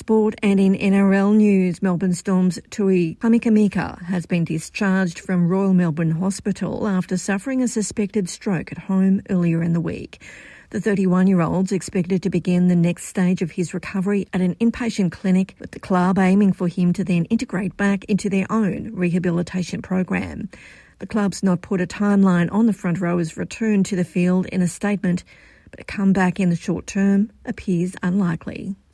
sport and in NRL news, Melbourne Storm's Tui Pamikamika has been discharged from Royal Melbourne Hospital after suffering a suspected stroke at home earlier in the week. The 31-year-old's expected to begin the next stage of his recovery at an inpatient clinic, with the club aiming for him to then integrate back into their own rehabilitation program. The club's not put a timeline on the front rower's return to the field in a statement, but a comeback in the short term appears unlikely.